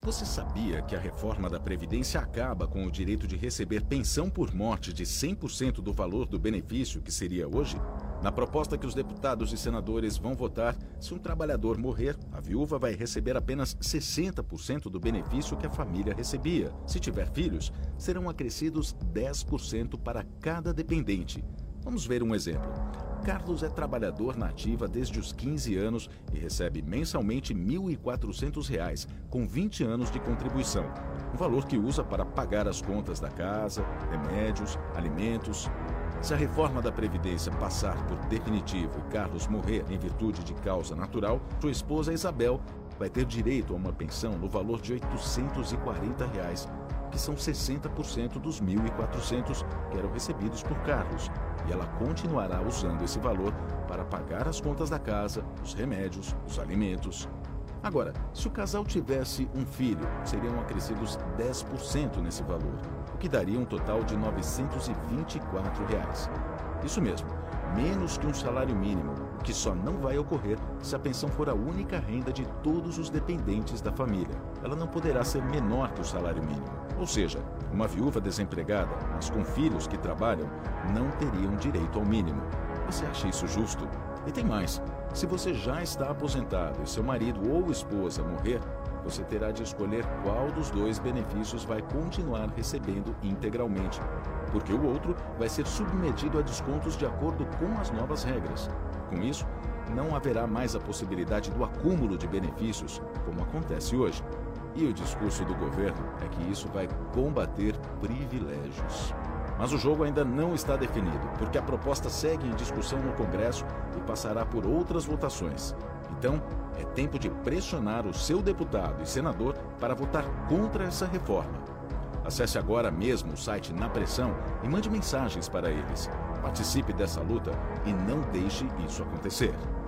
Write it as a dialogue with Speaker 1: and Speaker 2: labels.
Speaker 1: Você sabia que a reforma da Previdência acaba com o direito de receber pensão por morte de 100% do valor do benefício que seria hoje? Na proposta que os deputados e senadores vão votar, se um trabalhador morrer, a viúva vai receber apenas 60% do benefício que a família recebia. Se tiver filhos, serão acrescidos 10% para cada dependente. Vamos ver um exemplo. Carlos é trabalhador na ativa desde os 15 anos e recebe mensalmente R$ 1.400, com 20 anos de contribuição. Um valor que usa para pagar as contas da casa, remédios, alimentos. Se a reforma da Previdência passar por definitivo e Carlos morrer em virtude de causa natural, sua esposa Isabel vai ter direito a uma pensão no valor de R$ 840, que são 60% dos 1.400 que eram recebidos por Carlos. E ela continuará usando esse valor para pagar as contas da casa, os remédios, os alimentos. Agora, se o casal tivesse um filho, seriam acrescidos 10% nesse valor, o que daria um total de R$ 924. Isso mesmo, menos que um salário mínimo, o que só não vai ocorrer se a pensão for a única renda de todos os dependentes da família. Ela não poderá ser menor que o salário mínimo. Ou seja, uma viúva desempregada, mas com filhos que trabalham, não teriam direito ao mínimo. Você acha isso justo? E tem mais. Se você já está aposentado e seu marido ou esposa morrer, você terá de escolher qual dos dois benefícios vai continuar recebendo integralmente, porque o outro vai ser submetido a descontos de acordo com as novas regras. Com isso, não haverá mais a possibilidade do acúmulo de benefícios, como acontece hoje. E o discurso do governo é que isso vai combater privilégios. Mas o jogo ainda não está definido, porque a proposta segue em discussão no Congresso e passará por outras votações. Então, é tempo de pressionar o seu deputado e senador para votar contra essa reforma. Acesse agora mesmo o site Na Pressão e mande mensagens para eles. Participe dessa luta e não deixe isso acontecer.